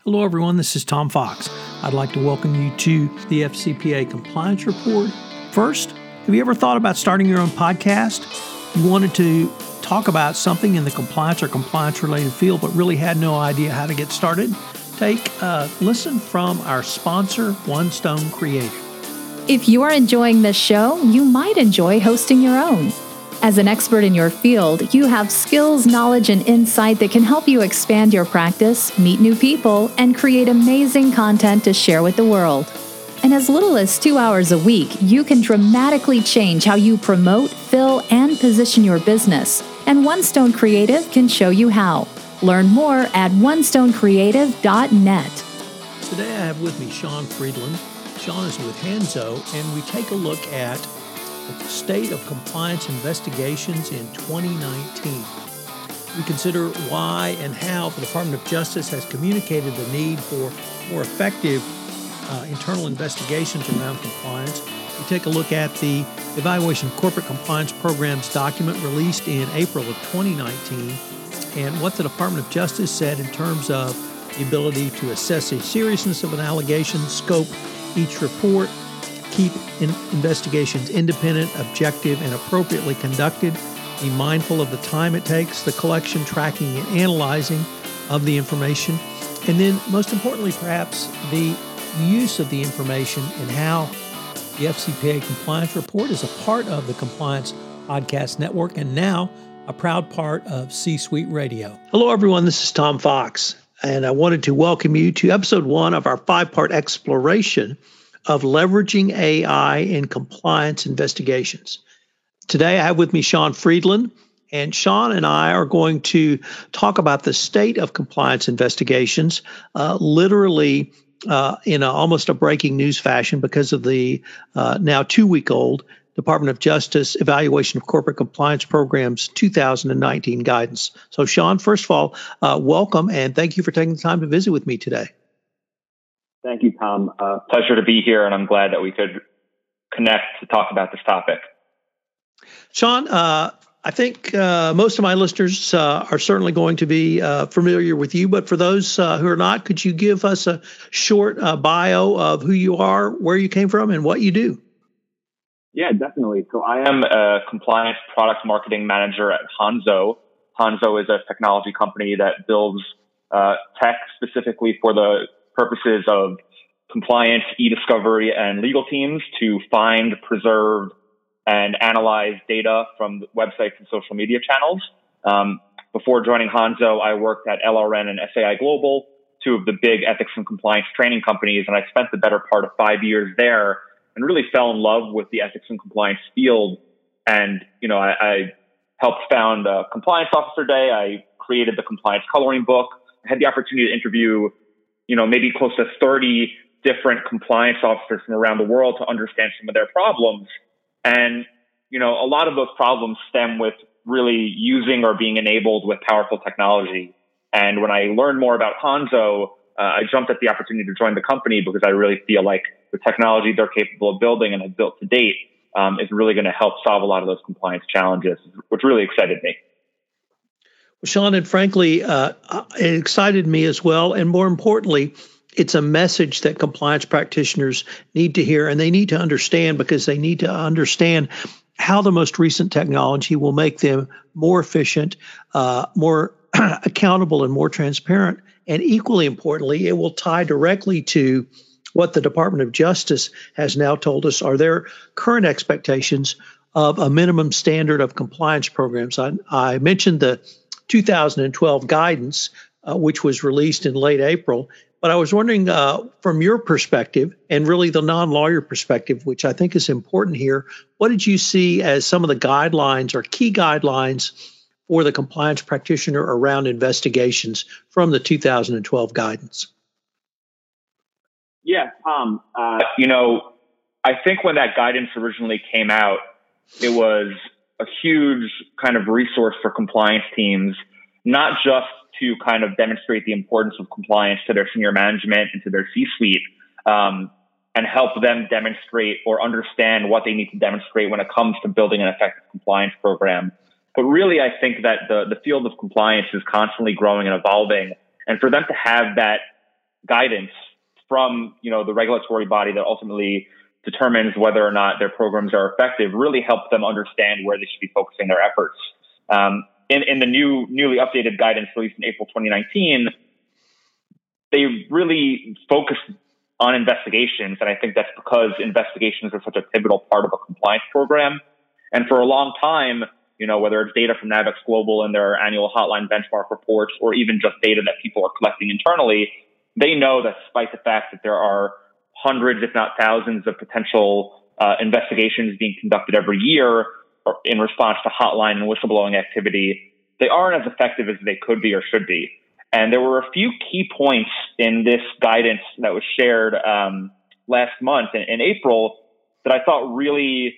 Hello, everyone. This is Tom Fox. I'd like to welcome you to the FCPA Compliance Report. First, have you ever thought about starting your own podcast? You wanted to talk about something in the compliance or compliance-related field, but really had no idea how to get started? Take a listen from our sponsor, One Stone Creative. If you are enjoying this show, you might enjoy hosting your own. As an expert in your field, you have skills, knowledge, and insight that can help you expand your practice, meet new people, and create amazing content to share with the world. In as little as 2 hours a week, you can dramatically change how you promote, fill, and position your business. And One Stone Creative can show you how. Learn more at onestonecreative.net. Today I have with me Sean Friedland. Sean is with Hanzo, and we take a look at the state of compliance investigations in 2019. We consider why and how the Department of Justice has communicated the need for more effective internal investigations around compliance. We take a look at the Evaluation of Corporate Compliance Programs document released in April of 2019 and what the Department of Justice said in terms of the ability to assess the seriousness of an allegation, scope each report, keep investigations independent, objective, and appropriately conducted, be mindful of the time it takes, the collection, tracking, and analyzing of the information, and then most importantly, perhaps, the use of the information and how the FCPA Compliance Report is a part of the Compliance Podcast Network and now a proud part of C-Suite Radio. Hello, everyone. This is Tom Fox, and I wanted to welcome you to episode 1 of our 5-part exploration of leveraging AI in compliance investigations. Today, I have with me Sean Friedland, and Sean and I are going to talk about the state of compliance investigations, literally in almost a breaking news fashion because of the now 2-week-old Department of Justice Evaluation of Corporate Compliance Programs 2019 guidance. So, Sean, first of all, welcome, and thank you for taking the time to visit with me today. Thank you, Tom. Pleasure to be here, and I'm glad that we could connect to talk about this topic. Sean, I think most of my listeners are certainly going to be familiar with you, but for those who are not, could you give us a short bio of who you are, where you came from, and what you do? Yeah, definitely. So I am a compliance product marketing manager at Hanzo. Hanzo is a technology company that builds tech specifically for the purposes of compliance, e-discovery, and legal teams to find, preserve, and analyze data from websites and social media channels. Before joining Hanzo, I worked at LRN and SAI Global, 2 of the big ethics and compliance training companies, and I spent the better part of 5 years there and really fell in love with the ethics and compliance field. And, I helped found Compliance Officer Day. I created the compliance coloring book. I had the opportunity to interview maybe close to 30 different compliance officers from around the world to understand some of their problems. And, a lot of those problems stem with really using or being enabled with powerful technology. And when I learned more about Hanzo, I jumped at the opportunity to join the company because I really feel like the technology they're capable of building and have built to date is really going to help solve a lot of those compliance challenges, which really excited me. Sean, and frankly, it excited me as well. And more importantly, it's a message that compliance practitioners need to hear and they need to understand because they need to understand how the most recent technology will make them more efficient, more accountable, and more transparent. And equally importantly, it will tie directly to what the Department of Justice has now told us are their current expectations of a minimum standard of compliance programs. I mentioned the 2012 guidance, which was released in late April. But I was wondering, from your perspective, and really the non-lawyer perspective, which I think is important here, what did you see as some of the guidelines or key guidelines for the compliance practitioner around investigations from the 2012 guidance? Yeah, Tom, I think when that guidance originally came out, it was a huge kind of resource for compliance teams, not just to kind of demonstrate the importance of compliance to their senior management and to their C-suite, and help them demonstrate or understand what they need to demonstrate when it comes to building an effective compliance program. But really, I think that the field of compliance is constantly growing and evolving. And for them to have that guidance from, the regulatory body that ultimately determines whether or not their programs are effective really help them understand where they should be focusing their efforts. In the newly updated guidance released in April 2019, they really focused on investigations. And I think that's because investigations are such a pivotal part of a compliance program. And for a long time, whether it's data from NAVEX Global and their annual hotline benchmark reports, or even just data that people are collecting internally, they know that despite the fact that there are hundreds, if not thousands, of potential investigations being conducted every year in response to hotline and whistleblowing activity, they aren't as effective as they could be or should be. And there were a few key points in this guidance that was shared last month in April that I thought really,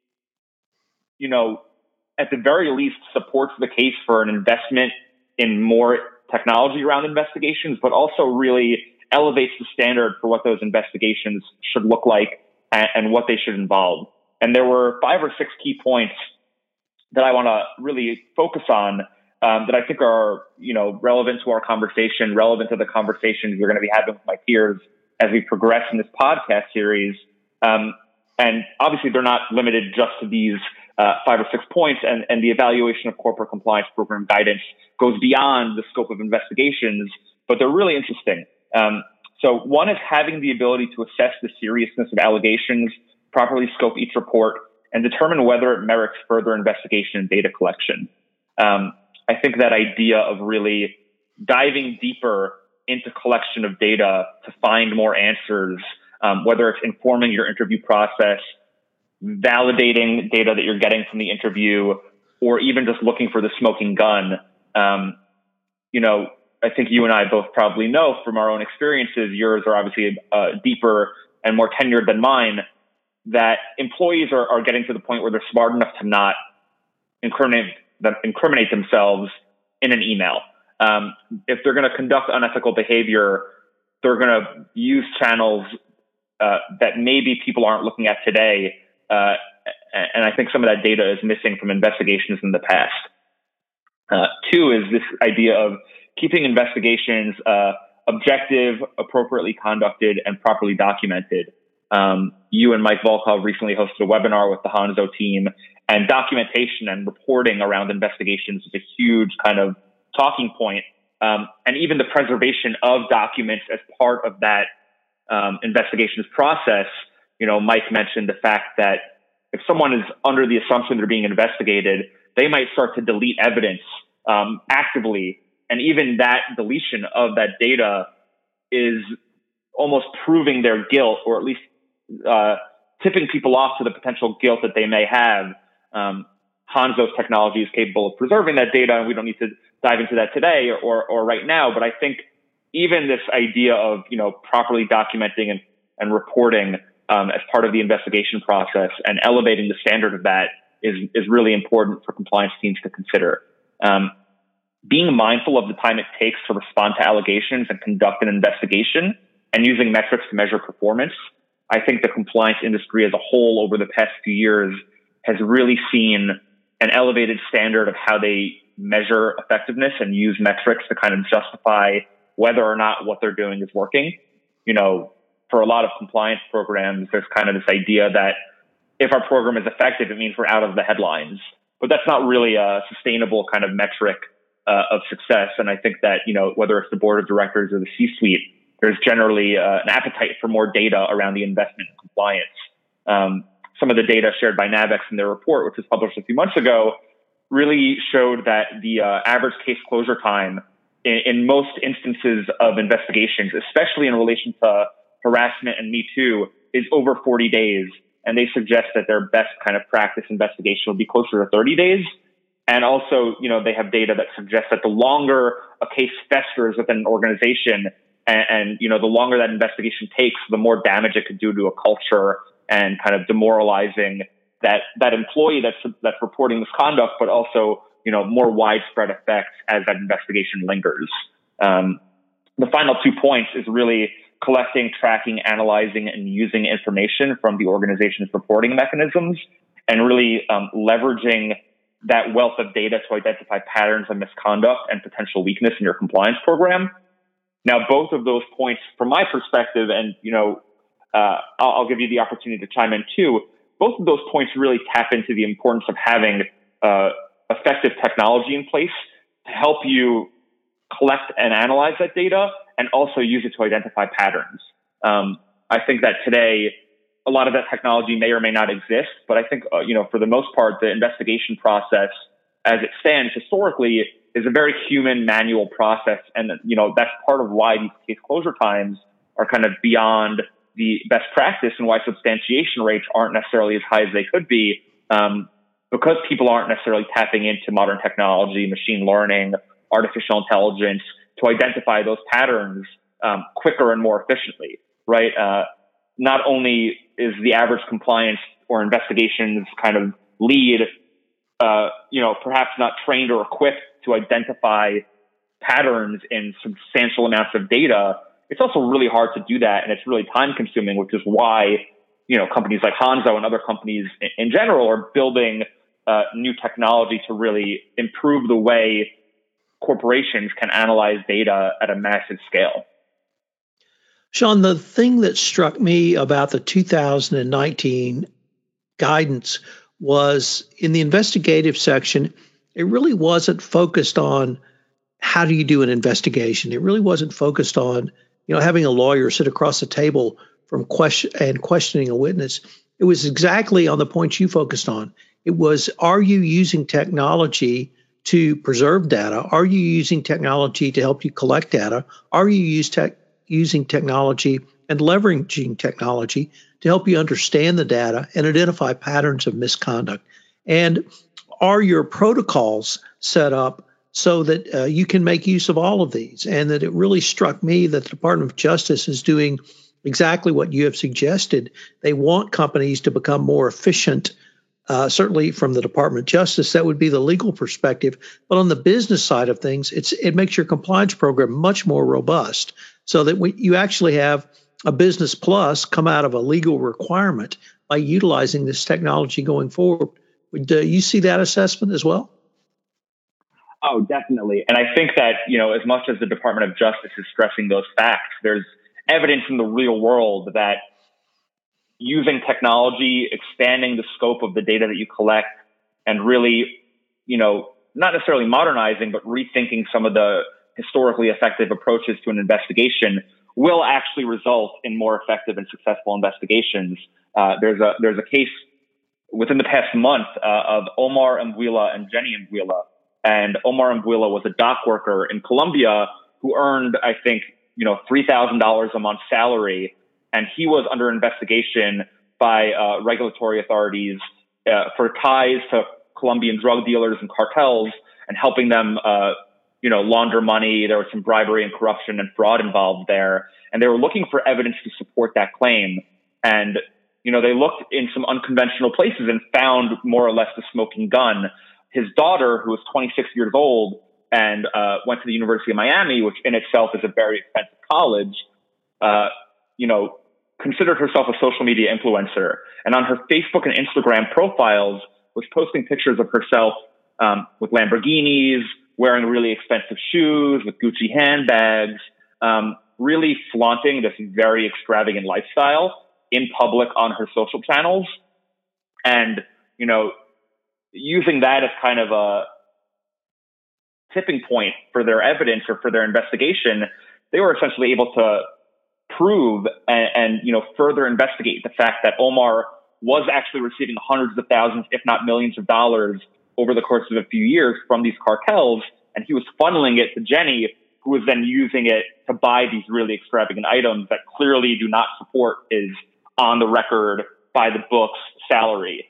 at the very least supports the case for an investment in more technology around investigations, but also really elevates the standard for what those investigations should look like and what they should involve. And there were 5 or 6 key points that I want to really focus on that I think are, relevant to our conversation, relevant to the conversations we're going to be having with my peers as we progress in this podcast series. And obviously they're not limited just to these 5 or 6 points, and the evaluation of corporate compliance program guidance goes beyond the scope of investigations, but they're really interesting. So one is having the ability to assess the seriousness of allegations, properly scope each report, and determine whether it merits further investigation and data collection. I think that idea of really diving deeper into collection of data to find more answers, whether it's informing your interview process, validating data that you're getting from the interview, or even just looking for the smoking gun. I think you and I both probably know from our own experiences, yours are obviously deeper and more tenured than mine, that employees are getting to the point where they're smart enough to not incriminate themselves in an email. If they're going to conduct unethical behavior, they're going to use channels that maybe people aren't looking at today. And I think some of that data is missing from investigations in the past. 2 is this idea of keeping investigations objective, appropriately conducted, and properly documented. You and Mike Volkov recently hosted a webinar with the Hanzo team, and documentation and reporting around investigations is a huge kind of talking point. And even the preservation of documents as part of that investigations process. Mike mentioned the fact that if someone is under the assumption they're being investigated, they might start to delete evidence actively. And even that deletion of that data is almost proving their guilt, or at least tipping people off to the potential guilt that they may have. Hanzo's technology is capable of preserving that data, and we don't need to dive into that today or right now. But I think even this idea of properly documenting and reporting as part of the investigation process and elevating the standard of that is really important for compliance teams to consider. Being mindful of the time it takes to respond to allegations and conduct an investigation, and using metrics to measure performance. I think the compliance industry as a whole over the past few years has really seen an elevated standard of how they measure effectiveness and use metrics to kind of justify whether or not what they're doing is working. For a lot of compliance programs, there's kind of this idea that if our program is effective, it means we're out of the headlines. But that's not really a sustainable kind of metric of success. And I think that, whether it's the board of directors or the C-suite, there's generally an appetite for more data around the investment in compliance. Some of the data shared by NAVEX in their report, which was published a few months ago, really showed that the average case closure time in most instances of investigations, especially in relation to harassment and Me Too, is over 40 days. And they suggest that their best kind of practice investigation will be closer to 30 days. And also, they have data that suggests that the longer a case festers within an organization and the longer that investigation takes, the more damage it could do to a culture and kind of demoralizing that employee that's reporting misconduct, but also, more widespread effects as that investigation lingers. The final 2 points is really collecting, tracking, analyzing, and using information from the organization's reporting mechanisms, and really leveraging that wealth of data to identify patterns of misconduct and potential weakness in your compliance program. Now, both of those points, from my perspective, and I'll give you the opportunity to chime in too. Both of those points really tap into the importance of having effective technology in place to help you collect and analyze that data, and also use it to identify patterns. I think that today, a lot of that technology may or may not exist, but I think, for the most part, the investigation process as it stands historically is a very human manual process. And, that's part of why these case closure times are kind of beyond the best practice, and why substantiation rates aren't necessarily as high as they could be, because people aren't necessarily tapping into modern technology, machine learning, artificial intelligence to identify those patterns quicker and more efficiently, right? Not only is the average compliance or investigations kind of lead, perhaps not trained or equipped to identify patterns in substantial amounts of data, it's also really hard to do that, and it's really time consuming, which is why, companies like Hanzo and other companies in general are building new technology to really improve the way corporations can analyze data at a massive scale. Sean, the thing that struck me about the 2019 guidance was in the investigative section, it really wasn't focused on how do you do an investigation. It really wasn't focused on, having a lawyer sit across the table from questioning a witness. It was exactly on the points you focused on. It was, are you using technology to preserve data? Are you using technology to help you collect data? Are you using technology and leveraging technology to help you understand the data and identify patterns of misconduct? And are your protocols set up so that you can make use of all of these? And that it really struck me that the Department of Justice is doing exactly what you have suggested. They want companies to become more efficient. Certainly from the Department of Justice, that would be the legal perspective. But on the business side of things, it makes your compliance program much more robust, so that you actually have a business plus come out of a legal requirement by utilizing this technology going forward. Would you see that assessment as well? Oh, definitely. And I think that, as much as the Department of Justice is stressing those facts, there's evidence in the real world that using technology, expanding the scope of the data that you collect, and really, not necessarily modernizing, but rethinking some of the historically effective approaches to an investigation will actually result in more effective and successful investigations. There's a case within the past month of Omar Mvula and Jenny Mvula. And Omar Mvula was a dock worker in Colombia who earned, I think, $3,000 a month salary. And he was under investigation by regulatory authorities for ties to Colombian drug dealers and cartels, and helping them, launder money. There was some bribery and corruption and fraud involved there. And they were looking for evidence to support that claim. And, they looked in some unconventional places and found more or less the smoking gun. His daughter, who was 26 years old and went to the University of Miami, which in itself is a very expensive college, considered herself a social media influencer. And on her Facebook and Instagram profiles was posting pictures of herself with Lamborghinis, wearing really expensive shoes, with Gucci handbags, really flaunting this very extravagant lifestyle in public on her social channels. And, using that as kind of a tipping point for their evidence or for their investigation, they were essentially able to prove and further investigate the fact that Omar was actually receiving hundreds of thousands, if not millions of dollars over the course of a few years from these cartels. And he was funneling it to Jenny, who was then using it to buy these really extravagant items that clearly do not support his on the record, by the books salary.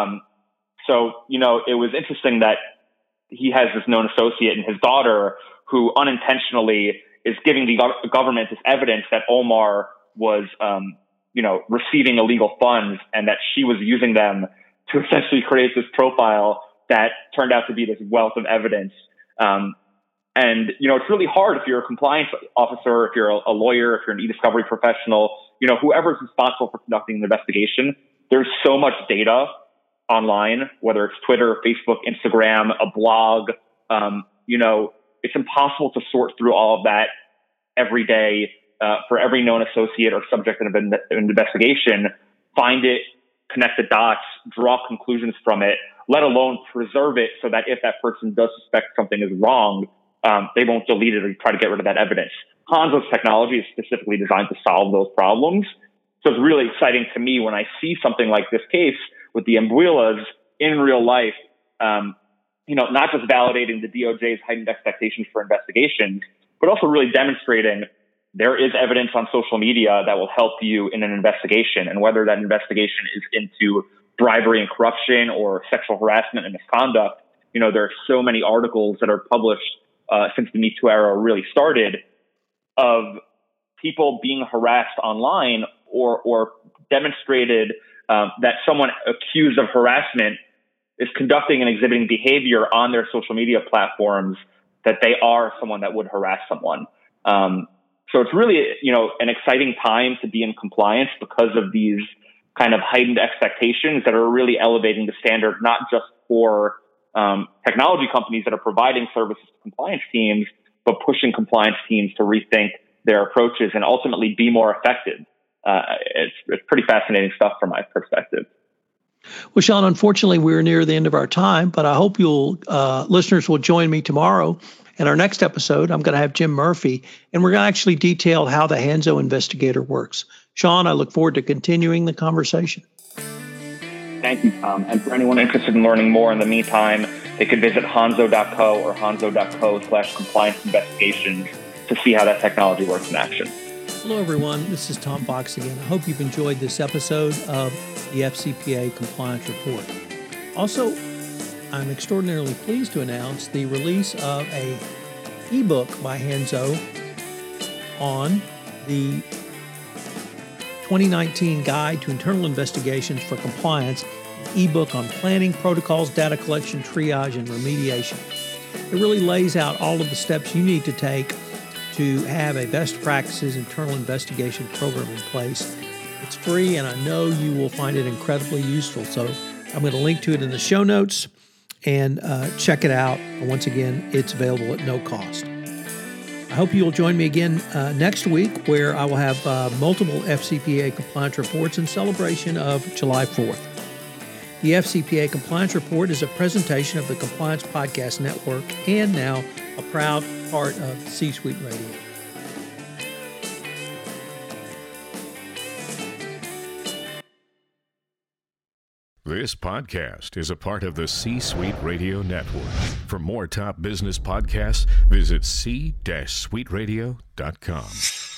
So, it was interesting that he has this known associate in his daughter who unintentionally is giving the government this evidence that Omar was, receiving illegal funds, and that she was using them to essentially create this profile that turned out to be this wealth of evidence. And, it's really hard if you're a compliance officer, if you're a lawyer, if you're an e-discovery professional, whoever's responsible for conducting an investigation. There's so much data online, whether it's Twitter, Facebook, Instagram, a blog, it's impossible to sort through all of that every day for every known associate or subject of an investigation, find it, connect the dots, draw conclusions from it, let alone preserve it so that if that person does suspect something is wrong, they won't delete it or try to get rid of that evidence. Hanzo's technology is specifically designed to solve those problems. So it's really exciting to me when I see something like this case with the Ambuilas in real life, not just validating the DOJ's heightened expectations for investigations, but also really demonstrating there is evidence on social media that will help you in an investigation. And whether that investigation is into bribery and corruption or sexual harassment and misconduct, there are so many articles that are published since the Me Too era really started of people being harassed online or demonstrated that someone accused of harassment is conducting and exhibiting behavior on their social media platforms that they are someone that would harass someone. So it's really, an exciting time to be in compliance because of these kind of heightened expectations that are really elevating the standard, not just for technology companies that are providing services to compliance teams, but pushing compliance teams to rethink their approaches and ultimately be more effective. It's pretty fascinating stuff from my perspective. Well, Sean, unfortunately, we're near the end of our time, but I hope listeners will join me tomorrow. In our next episode, I'm going to have Jim Murphy, and we're going to actually detail how the Hanzo Investigator works. Sean, I look forward to continuing the conversation. Thank you, Tom. And for anyone interested in learning more in the meantime, they could visit hanzo.co or hanzo.co/compliance investigations to see how that technology works in action. Hello, everyone. This is Tom Fox again. I hope you've enjoyed this episode of the FCPA Compliance Report. Also, I'm extraordinarily pleased to announce the release of an ebook by Hanzo on the 2019 Guide to Internal Investigations for Compliance, an ebook on planning, protocols, data collection, triage, and remediation. It really lays out all of the steps you need to take to have a best practices internal investigation program in place. It's free, and I know you will find it incredibly useful. So I'm going to link to it in the show notes, and check it out. Once again, it's available at no cost. I hope you'll join me again next week, where I will have multiple FCPA compliance reports in celebration of July 4th. The FCPA Compliance Report is a presentation of the Compliance Podcast Network and now a proud part of C-Suite Radio. This podcast is a part of the C-Suite Radio Network. For more top business podcasts, visit c-suiteradio.com.